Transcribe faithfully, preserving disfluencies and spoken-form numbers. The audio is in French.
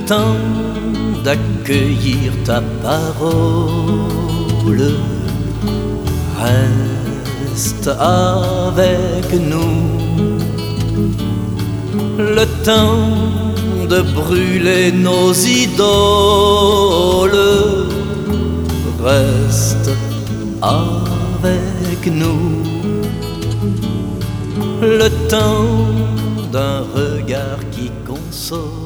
temps d'accueillir ta parole. Reste avec nous, le temps de brûler nos idoles. Reste avec nous, le temps d'un regard qui console.